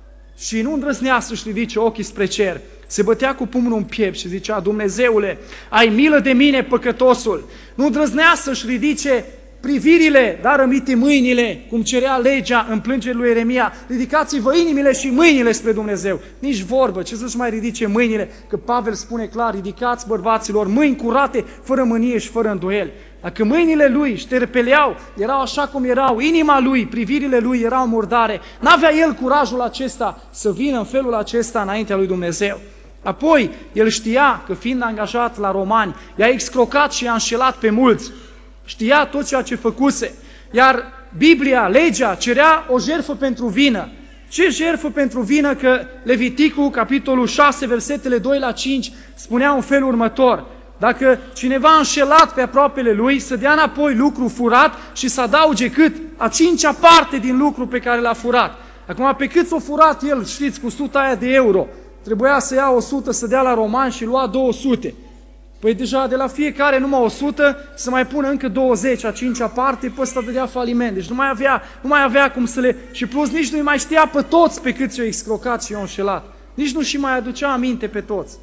[SPEAKER 1] Și nu îndrăznea să-și ridice ochii spre cer. Se bătea cu pumnul în piept și zicea: Dumnezeule, ai milă de mine, păcătosul. Nu îndrăznea să-și ridice privirile, dar rămite mâinile, cum cerea legea în plângerea lui Ieremia. Ridicați-vă inimile și mâinile spre Dumnezeu. Nici vorbă, ce să-și mai ridice mâinile? Că Pavel spune clar: ridicați, bărbaților, mâini curate, fără mânie și fără îndoieli. Dacă mâinile lui șterpeleau, erau așa cum erau, inima lui, privirile lui erau murdare, n-avea el curajul acesta să vină în felul acesta înaintea lui Dumnezeu. Apoi, el știa că fiind angajat la romani, i-a excrocat și i-a înșelat pe mulți. Știa tot ceea ce făcuse, iar Biblia, legea, cerea o jertfă pentru vină. Ce jertfă pentru vină? Că Leviticul, capitolul 6, versetele 2 la 5, spunea în felul următor: dacă cineva a înșelat pe aproapele lui, să dea înapoi lucru furat și să adauge cât? A 5-a parte din lucru pe care l-a furat. Acum, pe cât s-a furat el, știți, cu 100 aia de euro, trebuia să ia 100, să dea la roman și lua 200. Păi deja de la fiecare numai 100, să mai pună încă 20, a 5-a parte, pe ăsta dădea faliment. Deci nu mai avea cum să le... Și plus nici nu-i mai știa pe toți pe cât i-o excrocat și i-o înșelat. Nici nu și mai aducea aminte pe toți.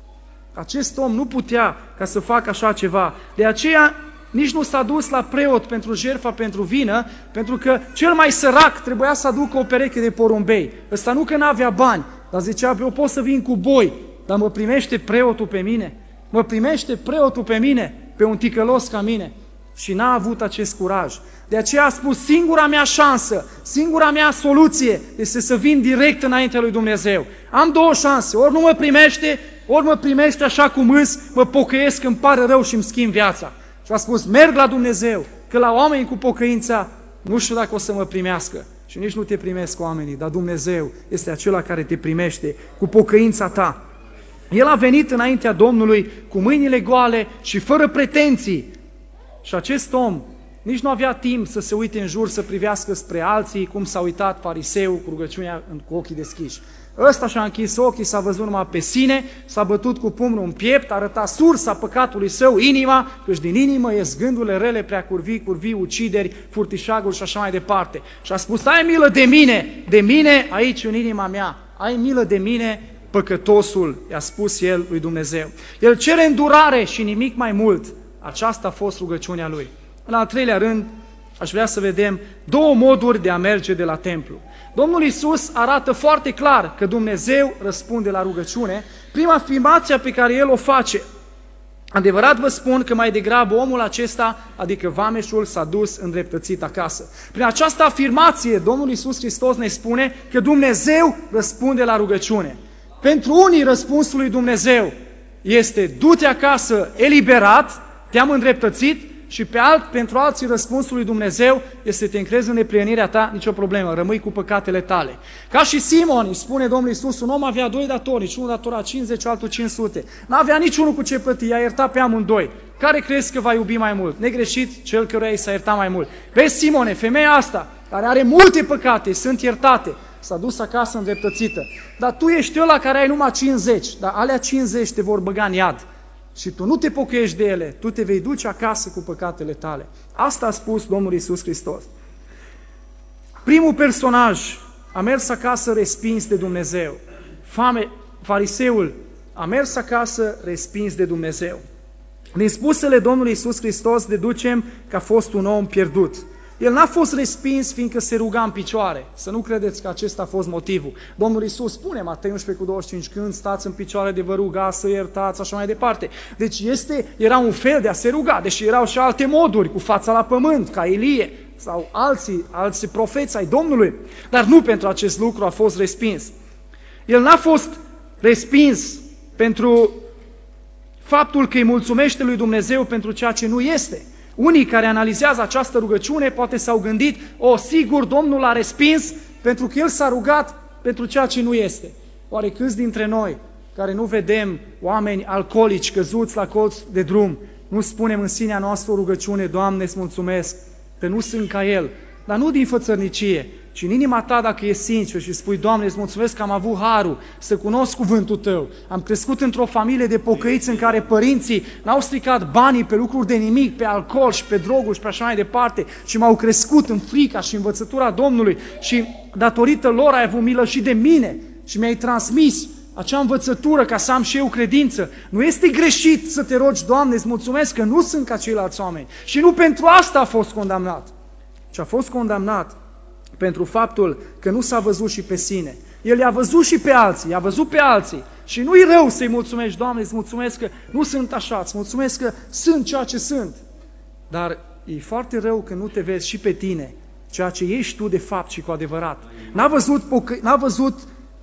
[SPEAKER 1] Acest om nu putea ca să facă așa ceva. De aceea nici nu s-a dus la preot pentru jertfa pentru vină, pentru că cel mai sărac trebuia să aducă o pereche de porumbei. Ăsta nu că n-avea bani, dar zicea: eu pot să vin cu boi, dar mă primește preotul pe mine? Mă primește preotul pe mine, pe un ticălos ca mine? Și n-a avut acest curaj. De aceea a spus: singura mea șansă, singura mea soluție este să vin direct înaintea lui Dumnezeu. Am două șanse: ori nu mă primește, ori mă primește așa cum îs, mă pocăiesc, îmi pare rău și îmi schimb viața. Și a spus: merg la Dumnezeu, că la oameni cu pocăința nu știu dacă o să mă primească. Și nici nu te primesc oamenii, dar Dumnezeu este acela care te primește cu pocăința ta. El a venit înaintea Domnului cu mâinile goale și fără pretenții. Și acest om nici nu avea timp să se uite în jur, să privească spre alții, cum s-a uitat fariseul cu rugăciunea cu ochii deschiși. Ăsta și-a închis ochii, s-a văzut numai pe sine, s-a bătut cu pumnul în piept, arăta sursa păcatului său, inima, căci din inimă ies gândurile rele, curvii, ucideri, furtișaguri și așa mai departe. Și a spus: ai milă de mine aici în inima mea, ai milă de mine, păcătosul, i-a spus el lui Dumnezeu. El cere îndurare și nimic mai mult. Aceasta a fost rugăciunea lui. În al treilea rând, aș vrea să vedem două moduri de a merge de la templu. Domnul Iisus arată foarte clar că Dumnezeu răspunde la rugăciune. Prima afirmație pe care El o face: adevărat vă spun că mai degrabă omul acesta, adică vameșul, s-a dus îndreptățit acasă. Prin această afirmație, Domnul Iisus Hristos ne spune că Dumnezeu răspunde la rugăciune. Pentru unii răspunsul lui Dumnezeu este: du-te acasă eliberat, te-am îndreptățit. Și pentru alții răspunsul lui Dumnezeu este: te încrezi în neprienirea ta, nicio problemă, rămâi cu păcatele tale. Ca și Simon, îi spune Domnul Iisus, un om avea doi datori, unul datora 50, altul 500. N-avea niciunul cu ce plăti, i-a iertat pe amândoi. Care crezi că va iubi mai mult? Negreșit, cel căruia i s-a iertat mai mult. Vezi, Simone, femeia asta, care are multe păcate, sunt iertate, s-a dus acasă îndreptățită. Dar tu ești ăla care ai numai 50, dar alea 50 te vor băga în iad. Și tu nu te pocăiești de ele, tu te vei duce acasă cu păcatele tale. Asta a spus Domnul Iisus Hristos. Primul personaj a mers acasă respins de Dumnezeu. Fariseul a mers acasă respins de Dumnezeu. Din spusele Domnului Iisus Hristos deducem că a fost un om pierdut. El n-a fost respins fiindcă se ruga în picioare. Să nu credeți că acesta a fost motivul. Domnul Iisus spune, Matei 11:25, când stați în picioare de vă ruga, să iertați, așa mai departe. Deci era un fel de a se ruga, deși erau și alte moduri, cu fața la pământ, ca Ilie sau alții profeți ai Domnului. Dar nu pentru acest lucru a fost respins. El n-a fost respins pentru faptul că îi mulțumește lui Dumnezeu pentru ceea ce nu este. Unii care analizează această rugăciune poate s-au gândit: sigur, Domnul l-a respins pentru că El s-a rugat pentru ceea ce nu este. Oare câți dintre noi, care nu vedem oameni alcoolici căzuți la colț de drum, nu spunem în sinea noastră o rugăciune: Doamne, îți mulțumesc că nu sunt ca el, dar nu din fățărnicie, ci în inima ta, dacă e sincer și spui: Doamne, îți mulțumesc că am avut harul să cunosc cuvântul Tău, am crescut într-o familie de pocăiți în care părinții n-au stricat banii pe lucruri de nimic, pe alcool și pe droguri și pe așa mai departe, și m-au crescut în frica și învățătura Domnului și datorită lor ai avut milă și de mine și mi-ai transmis acea învățătură ca să am și eu credință. Nu este greșit să te rogi: Doamne, îți mulțumesc că nu sunt ca ceilalți oameni. Și nu pentru asta a fost condamnat, ci a fost condamnat pentru faptul că nu s-a văzut și pe sine. El i-a văzut și pe alții, i-a văzut pe alții. Și nu-i rău să-i mulțumești: Doamne, îți mulțumesc că nu sunt așa, îți mulțumesc că sunt ceea ce sunt. Dar e foarte rău că nu te vezi și pe tine, ceea ce ești tu de fapt și cu adevărat. N-a văzut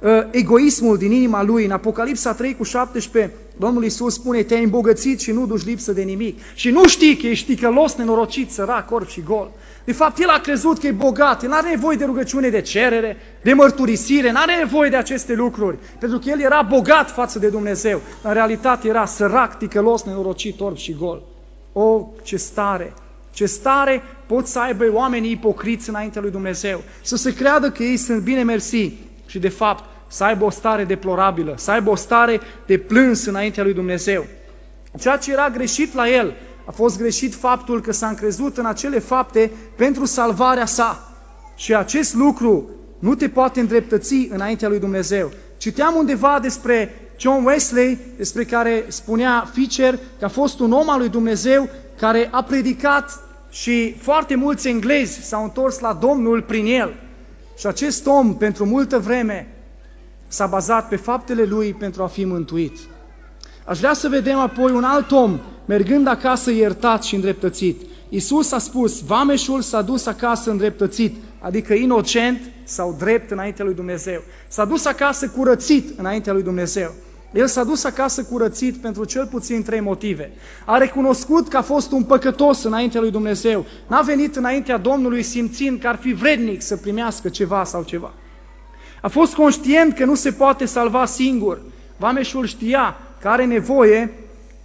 [SPEAKER 1] egoismul din inima lui. În Apocalipsa 3:17, Domnul Iisus spune, te-ai îmbogățit și nu duci lipsă de nimic. Și nu știi că ești ticălos, nenorocit, sărac, orb și gol. De fapt, el a crezut că e bogat, el nu are nevoie de rugăciune de cerere, de mărturisire, nu are nevoie de aceste lucruri, pentru că el era bogat față de Dumnezeu. În realitate era sărac, ticălos, nenorocit, orb și gol. O, ce stare! Ce stare pot să aibă oamenii ipocriți înaintea lui Dumnezeu, să se creadă că ei sunt bine mersi și de fapt să aibă o stare deplorabilă, să aibă o stare de plâns înaintea lui Dumnezeu. Ceea ce era greșit la el, a fost greșit faptul că s-a încrezut în acele fapte pentru salvarea sa. Și acest lucru nu te poate îndreptăți înaintea lui Dumnezeu. Citeam undeva despre John Wesley, despre care spunea Fisher că a fost un om al lui Dumnezeu care a predicat și foarte mulți englezi s-au întors la Domnul prin el. Și acest om, pentru multă vreme, s-a bazat pe faptele lui pentru a fi mântuit. Aș vrea să vedem apoi un alt om mergând acasă iertat și îndreptățit. Iisus a spus, vameșul s-a dus acasă îndreptățit, adică inocent sau drept înaintea lui Dumnezeu. S-a dus acasă curățit înaintea lui Dumnezeu. El s-a dus acasă curățit pentru cel puțin 3 motive. A recunoscut că a fost un păcătos înaintea lui Dumnezeu. N-a venit înaintea Domnului simțind că ar fi vrednic să primească ceva sau ceva. A fost conștient că nu se poate salva singur. Vameșul știa că are nevoie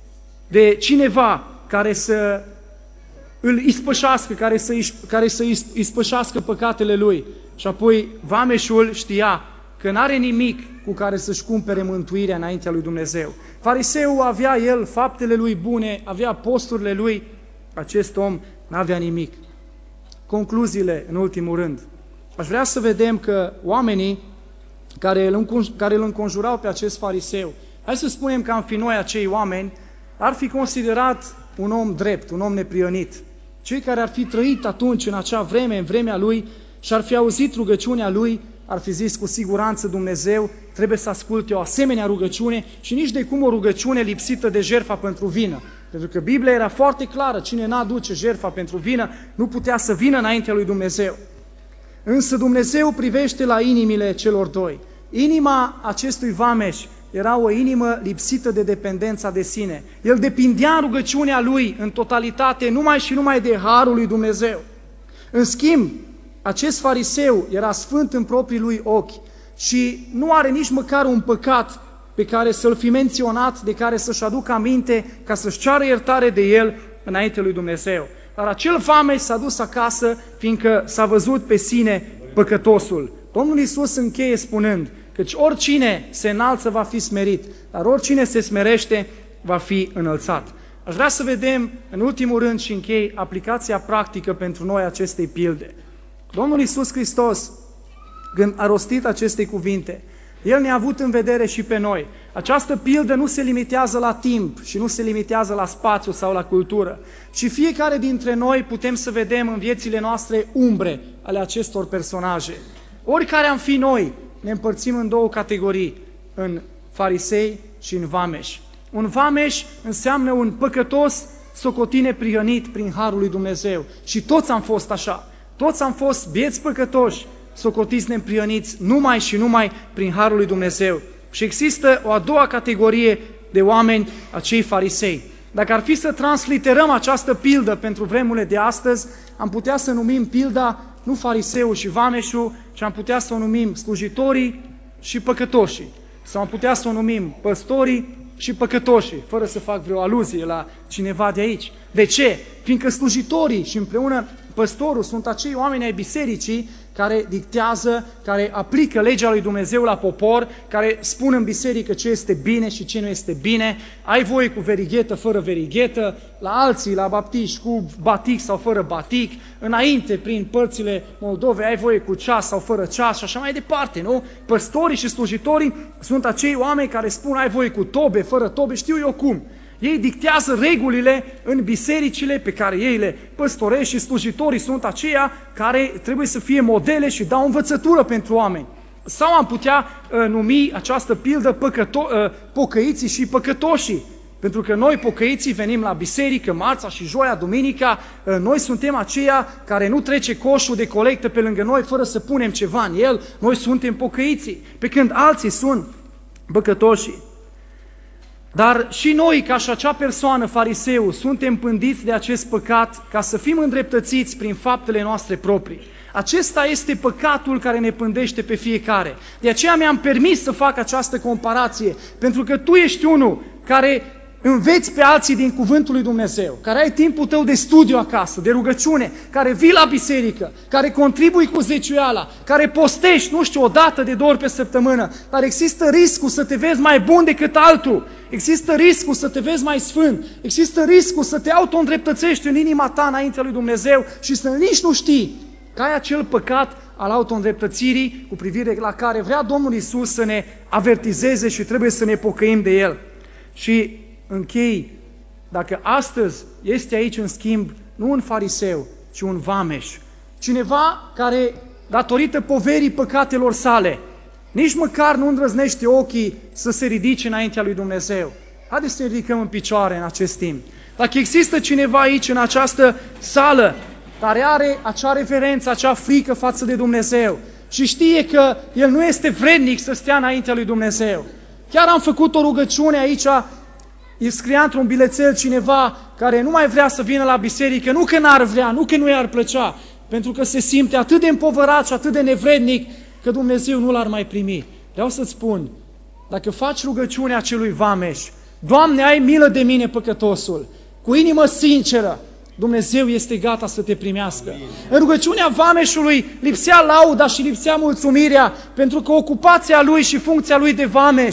[SPEAKER 1] de cineva care să îl ispășească, care să ispășească păcatele lui. Și apoi vameșul știa că n-are nimic cu care să-și cumpere mântuirea înaintea lui Dumnezeu. Fariseul avea el faptele lui bune, avea posturile lui, acest om n-avea nimic. Concluziile, în ultimul rând. Aș vrea să vedem că oamenii care îl înconjurau pe acest fariseu, hai să spunem că am fi noi acei oameni, ar fi considerat un om drept, un om neprihănit. Cei care ar fi trăit atunci, în acea vreme, în vremea lui, și ar fi auzit rugăciunea lui, ar fi zis cu siguranță Dumnezeu trebuie să asculte o asemenea rugăciune și nici de cum o rugăciune lipsită de jertfa pentru vină. Pentru că Biblia era foarte clară, cine n-aduce jertfa pentru vină nu putea să vină înaintea lui Dumnezeu. Însă Dumnezeu privește la inimile celor doi. Inima acestui vameș era o inimă lipsită de dependența de sine. El depindea în rugăciunea lui în totalitate numai și numai de harul lui Dumnezeu. În schimb, acest fariseu era sfânt în proprii lui ochi și nu are nici măcar un păcat pe care să-l fi menționat, de care să-și aducă aminte, ca să-și ceară iertare de el înainte lui Dumnezeu. Dar acel vameș s-a dus acasă, fiindcă s-a văzut pe sine păcătosul. Domnul Iisus încheie spunând, căci oricine se înalță va fi smerit, dar oricine se smerește va fi înălțat. Aș vrea să vedem, în ultimul rând și închei, aplicația practică pentru noi acestei pilde. Domnul Iisus Hristos, când a rostit aceste cuvinte, El ne-a avut în vedere și pe noi. Această pildă nu se limitează la timp și nu se limitează la spațiu sau la cultură, ci fiecare dintre noi putem să vedem în viețile noastre umbre ale acestor personaje. Oricare am fi noi, ne împărțim în 2 categorii, în farisei și în vameși. Un vameș înseamnă un păcătos socotit neprihănit prin harul lui Dumnezeu. Și toți am fost așa. Toți am fost bieți păcătoși, socotiți neprihăniți numai și numai prin harul lui Dumnezeu. Și există o a doua categorie de oameni, acei farisei. Dacă ar fi să transliterăm această pildă pentru vremurile de astăzi, am putea să numim pilda nu fariseul și vameșul, ci am putea să o numim slujitorii și păcătoșii. Sau am putea să o numim păstorii și păcătoșii, fără să fac vreo aluzie la cineva de aici. De ce? Fiindcă slujitorii și împreună păstorul sunt acei oameni ai bisericii care dictează, care aplică legea lui Dumnezeu la popor, care spun în biserică ce este bine și ce nu este bine, ai voie cu verighetă, fără verighetă, la alții, la baptiști, cu batic sau fără batic, înainte, prin părțile Moldovei, ai voie cu ceas sau fără ceas și așa mai departe, nu? Păstorii și slujitorii sunt acei oameni care spun ai voie cu tobe, fără tobe, știu eu cum. Ei dictează regulile în bisericile pe care ei le păstorește și slujitorii sunt aceia care trebuie să fie modele și dau învățătură pentru oameni. Sau am putea numi această pildă pocăiții și păcătoșii. Pentru că noi, pocăiții, venim la biserică marța și joia, duminica, noi suntem aceia care nu trece coșul de colectă pe lângă noi fără să punem ceva în el, noi suntem pocăiții, pe când alții sunt păcătoși. Dar și noi, ca și acea persoană, fariseu, suntem pândiți de acest păcat ca să fim îndreptățiți prin faptele noastre proprii. Acesta este păcatul care ne pândește pe fiecare. De aceea mi-am permis să fac această comparație, pentru că tu ești unul care înveți pe alții din cuvântul lui Dumnezeu, care ai timpul tău de studiu acasă, de rugăciune, care vii la biserică, care contribui cu zeciuiala, care postești, nu știu, o dată de 2 ori pe săptămână, dar există riscul să te vezi mai bun decât altul, există riscul să te vezi mai sfânt, există riscul să te auto-îndreptățești în inima ta înaintea lui Dumnezeu și să nici nu știi că ai acel păcat al auto-îndreptățirii cu privire la care vrea Domnul Iisus să ne avertizeze și trebuie să ne pocăim de el. Și închei, dacă astăzi este aici în schimb nu un fariseu, ci un vameș, cineva care, datorită poverii păcatelor sale, nici măcar nu îndrăznește ochii să se ridice înaintea lui Dumnezeu. Haideți să ne ridicăm în picioare în acest timp. Dacă există cineva aici în această sală care are acea reverență, acea frică față de Dumnezeu și știe că el nu este vrednic să stea înaintea lui Dumnezeu. Chiar am făcut o rugăciune aici, îi scria într-un bilețel cineva care nu mai vrea să vină la biserică, nu că n-ar vrea, nu că nu i-ar plăcea, pentru că se simte atât de împovărat și atât de nevrednic că Dumnezeu nu l-ar mai primi. Vreau să-ți spun, dacă faci rugăciunea acelui vameș, Doamne, ai milă de mine, păcătosul, cu inimă sinceră, Dumnezeu este gata să te primească. Amin. În rugăciunea vameșului lipsea lauda și lipsea mulțumirea, pentru că ocupația lui și funcția lui de vameș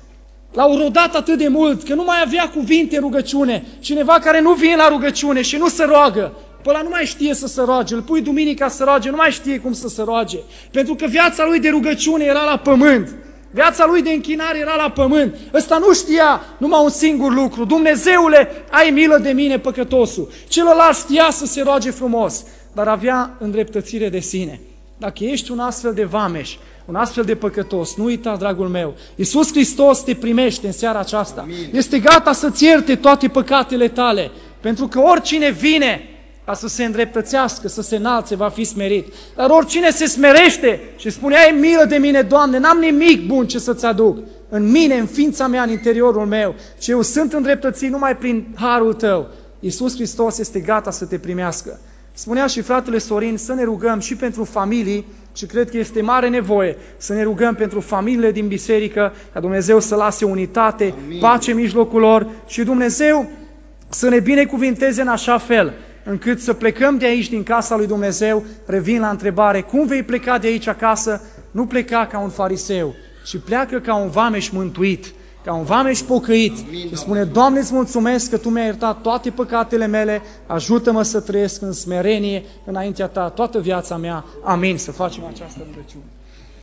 [SPEAKER 1] l-au rodat atât de mult, că nu mai avea cuvinte rugăciune. Cineva care nu vine la rugăciune și nu se roagă, pe ăla nu mai știe să se roage, îl pui duminica să roage, nu mai știe cum să se roage. Pentru că viața lui de rugăciune era la pământ. Viața lui de închinare era la pământ. Ăsta nu știa numai un singur lucru. Dumnezeule, ai milă de mine, păcătosul. Celălalt știa să se roage frumos, dar avea îndreptățire de sine. Dacă ești un astfel de vameș, un astfel de păcătos, nu uita, dragul meu, Iisus Hristos te primește în seara aceasta. Amin. Este gata să-ți ierte toate păcatele tale, pentru că oricine vine ca să se îndreptățească, să se înalțe, va fi smerit. Dar oricine se smerește și spune, ai milă de mine, Doamne, n-am nimic bun ce să-ți aduc în mine, în ființa mea, în interiorul meu, și eu sunt îndreptățit numai prin harul tău. Iisus Hristos este gata să te primească. Spunea și fratele Sorin să ne rugăm și pentru familii, și cred că este mare nevoie să ne rugăm pentru familiile din biserică, ca Dumnezeu să lase unitate, amin, pace în mijlocul lor și Dumnezeu să ne binecuvinteze în așa fel încât să plecăm de aici, din casa lui Dumnezeu. Revin la întrebare, cum vei pleca de aici acasă? Nu pleca ca un fariseu, ci pleacă ca un vameș mântuit, ca un vameș pocăit. Amin. Și spune, Doamne, îți mulțumesc că Tu mi-ai iertat toate păcatele mele, ajută-mă să trăiesc în smerenie înaintea Ta toată viața mea. Amin. Să facem această rugăciune.